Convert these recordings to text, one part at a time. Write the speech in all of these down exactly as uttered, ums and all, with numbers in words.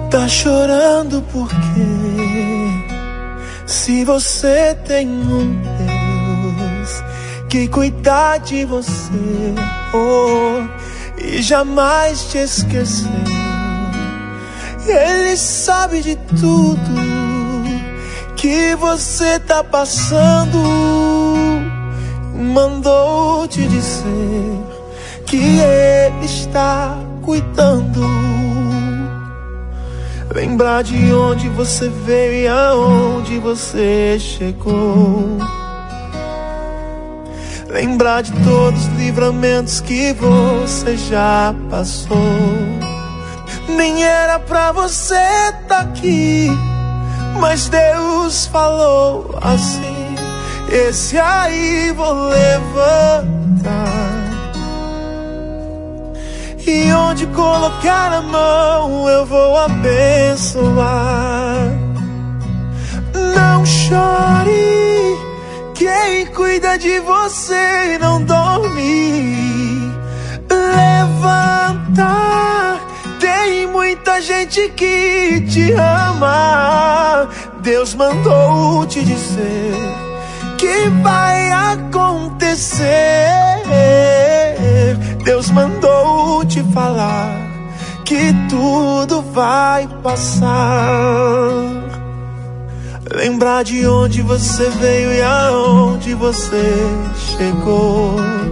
Tá chorando por quê? Se você tem um Deus que cuida de você, oh, e jamais te esqueceu. Ele sabe de tudo que você tá passando. Mandou te dizer que Ele está cuidando. Lembrar de onde você veio e aonde você chegou. Lembrar de todos os livramentos que você já passou. Nem era pra você estar aqui, mas Deus falou assim: esse aí vou levantar. E onde colocar a mão eu vou abençoar. Não chore, quem cuida de você não dorme. Levanta, tem muita gente que te ama. Deus mandou te dizer que vai acontecer. Deus mandou te falar que tudo vai passar. Lembrar de onde você veio e aonde você chegou.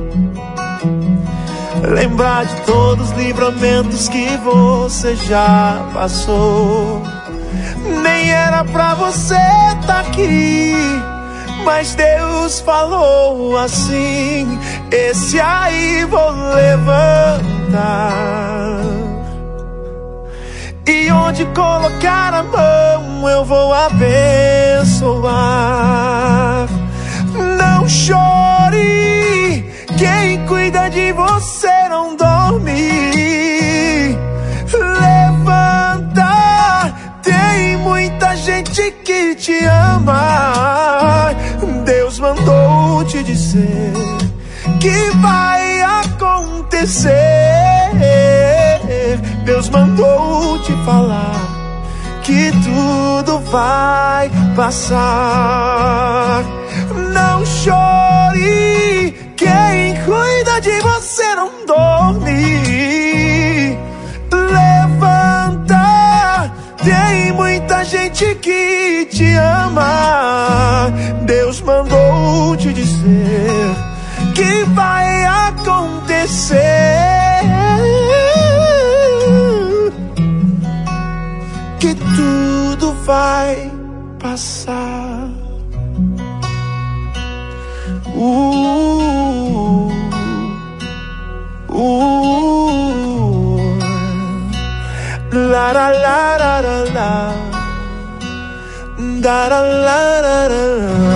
Lembrar de todos os livramentos que você já passou. Nem era pra você estar aqui, mas Deus falou assim: esse aí vou levantar. E onde colocar a mão eu vou abençoar. Não chore, quem cuida de você não dorme. Levanta, tem muita gente que te ama. Deus mandou te dizer que vai acontecer. Deus mandou te falar que tudo vai passar. Não chore, quem cuida de você não dorme. Levanta, tem muita gente que te ama. Deus mandou te dizer que vai acontecer. Que tudo vai passar. Uh, uh, la la la la la la, da la la la la.